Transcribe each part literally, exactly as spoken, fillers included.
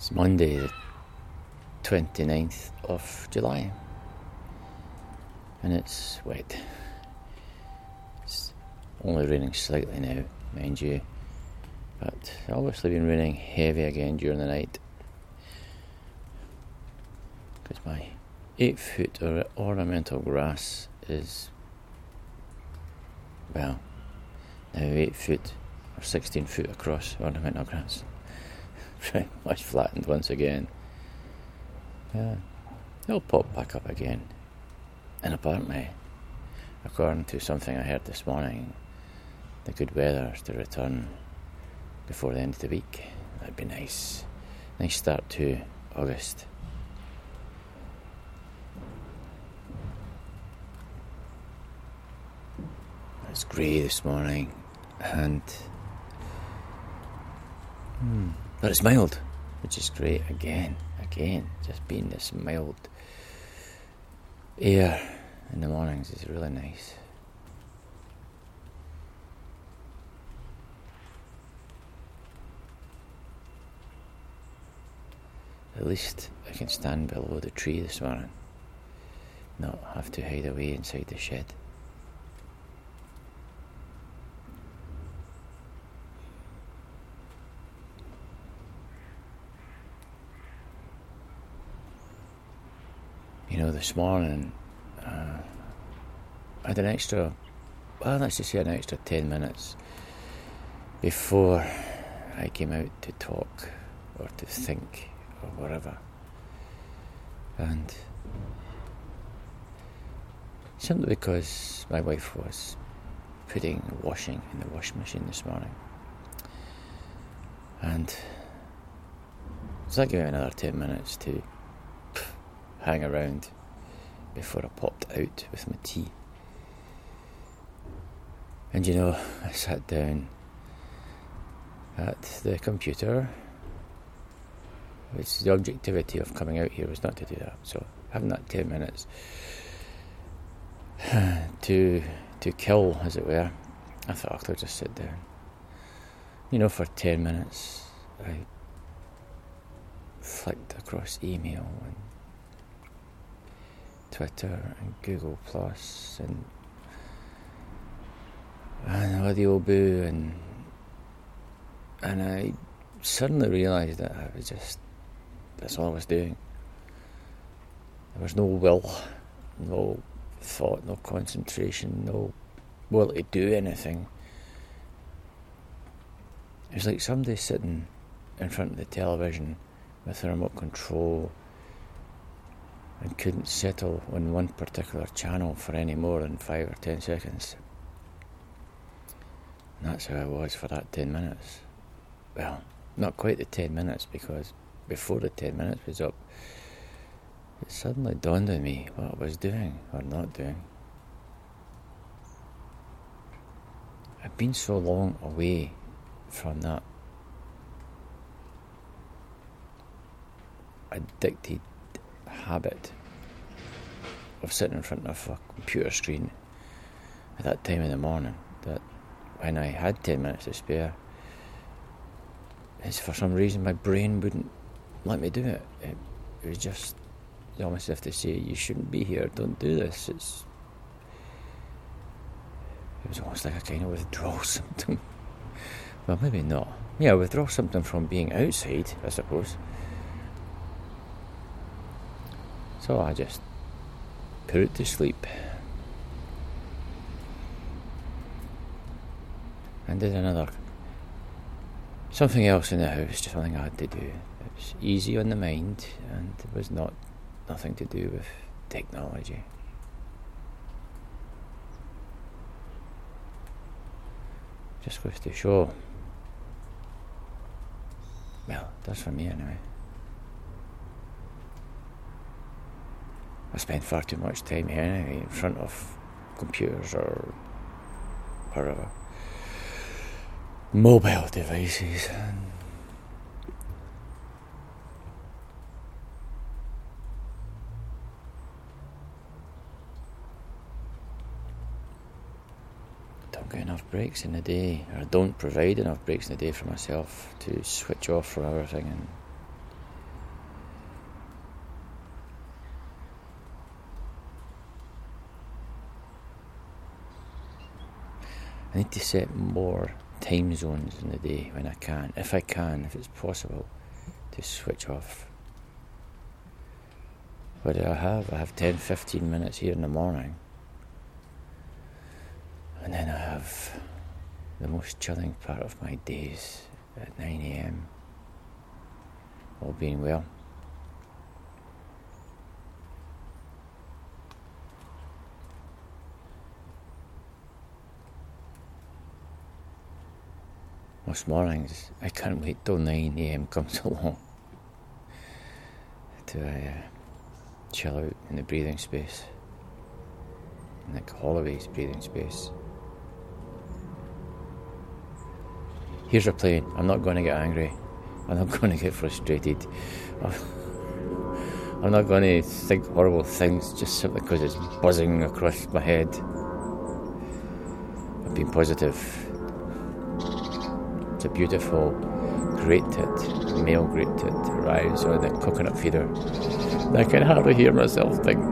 It's Monday the twenty-ninth of July and it's wet. It's only raining slightly now, mind you, but it's obviously been raining heavy again during the night because my eight foot or ornamental grass is, well, now eight foot or sixteen foot across ornamental grass. Pretty much flattened once again. Yeah, it'll pop back up again. And apparently, according to something I heard this morning, the good weather is to return before the end of the week. That'd be nice. Nice start to August. It's grey this morning, and hmm, but it's mild, which is great. Again, again, just being this mild air in the mornings is really nice. At least I can stand below the tree this morning, not have to hide away inside the shed. You know, this morning uh, I had an extra, well, let's just say an extra ten minutes before I came out to talk or to think or whatever. And simply because my wife was putting washing in the washing machine this morning. And so that gave me another ten minutes to hang around before I popped out with my tea. And you know, I sat down at the computer, which the objectivity of coming out here was not to do that. So having that ten minutes to to kill, as it were, I thought I'll just sit down. You know, for ten minutes I flicked across email and Twitter and Google Plus and and Audioboo and and I suddenly realised that I was just, that's all I was doing. There was no will, no thought, no concentration, no will to do anything. It was like somebody sitting in front of the television with a remote control and couldn't settle on one particular channel for any more than five or ten seconds. And that's how I was for that ten minutes. Well, not quite the ten minutes, because before the ten minutes was up, it suddenly dawned on me what I was doing or not doing. I've been so long away from that addicted habit of sitting in front of a computer screen at that time in the morning that when I had ten minutes to spare, it's for some reason my brain wouldn't let me do it. It, it was just, you almost have to say, you shouldn't be here, don't do this. It's it was almost like a kind of withdrawal symptom. Well, maybe not. Yeah, withdrawal symptom from being outside, I suppose. So I just put it to sleep and did another something else in the house, just something I had to do. It was easy on the mind and it was not nothing to do with technology. Just goes to show, well, it does for me anyway. I spend far too much time here anyway, in front of computers or whatever, mobile devices. Don't get enough breaks in the day, or don't provide enough breaks in the day for myself to switch off from everything and I need to set more time zones in the day when I can, if I can, if it's possible, to switch off. What do I have? I have ten, fifteen minutes here in the morning. And then I have the most chilling part of my days at nine a.m. all being well. Most mornings, I can't wait till nine a.m. comes along to uh, chill out in the breathing space, Nick Holloway's breathing space. Here's a plane. I'm not going to get angry. I'm not going to get frustrated. I'm not going to think horrible things just simply because it's buzzing across my head. I've been positive. It's a beautiful great tit, male great tit, arrives on the coconut feeder. I can hardly hear myself think.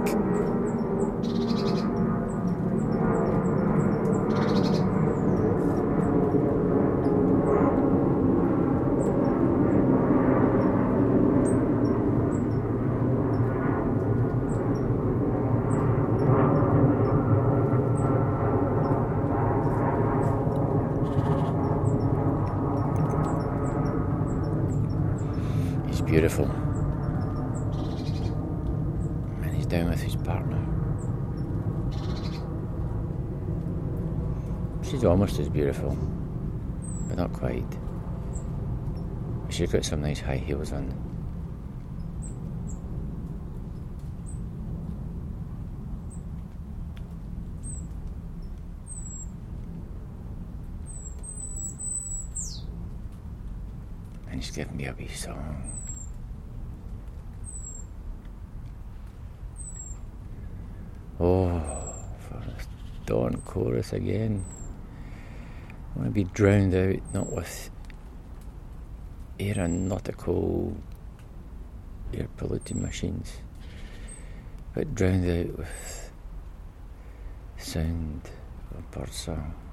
Beautiful. And he's down with his partner. She's almost as beautiful, but not quite. She's got some nice high heels on. And he's giving me a wee song. Oh, for the dawn chorus again. I want to be drowned out, not with aeronautical, air polluting machines, but drowned out with sound of bird song.